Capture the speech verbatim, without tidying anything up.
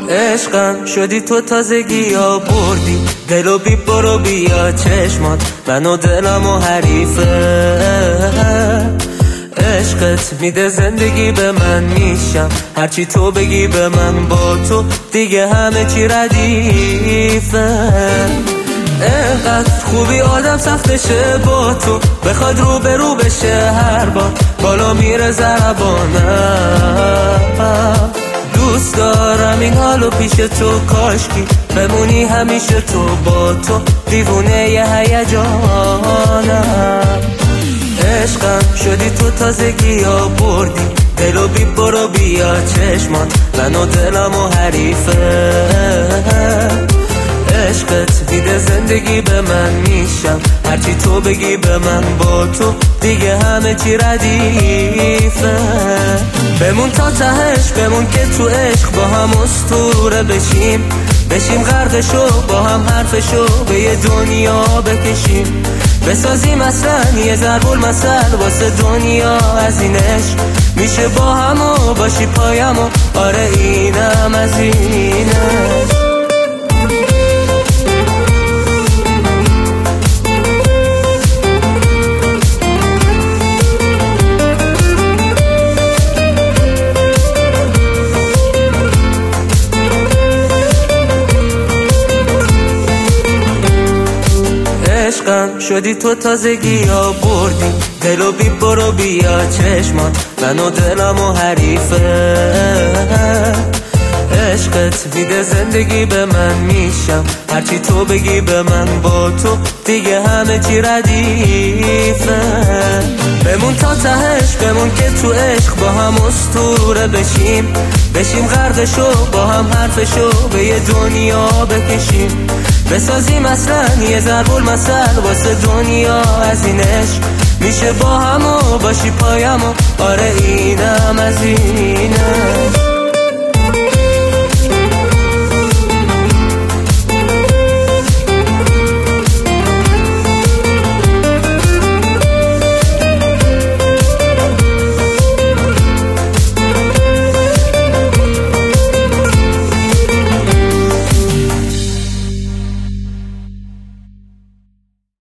عشقم شدی تو تازگی ها بردی دلو بی برو بیا چشمات منو دلمو حریفه عشقت میده زندگی به من میشم هرچی تو بگی به من با تو دیگه همه چی ردیفه اینقدر خوبی آدم سختشه با تو بخواد رو به رو بشه هر بار بالا میره زبانم دوست دارم این حالو پیش تو کاشکی بمونی همیشه تو با تو دیوونه ی هیجانم عشقم شدی تو تازگی ها بردی دلو بی برو بیا چشمات منو دلمو حریفه عشقت میده زندگی به من میشم هرچی تو بگی به من با تو دیگه همه چی ردیفه بمون تا تهش بمون که تو عشق با هم اسطوره بشیم بشیم غرقشو با هم حرفشو به یه دنیا بکشیم بسازیم اصلا یه ضرب المثل واسه دنیا از این عشق میشه با هم و باشی پایم و آره اینم از این عشق عشقم شدی تو تازگی ها بردی دلو بی برو بیا چشمات منو دلمو حریفه عشقت میده زندگی به من میشم هرچی تو بگی به من با تو دیگه همه چی ردیفه بمون تا تهش بمون که تو عشق با هم اسطوره بشیم بشیم غرقشو با هم حرفشو به یه دنیا بکشیم بسازیم اصلا یه ضرب المثل واسه دنیا از این عشق میشه با هم و باشی پایم و آره اینم از این عشق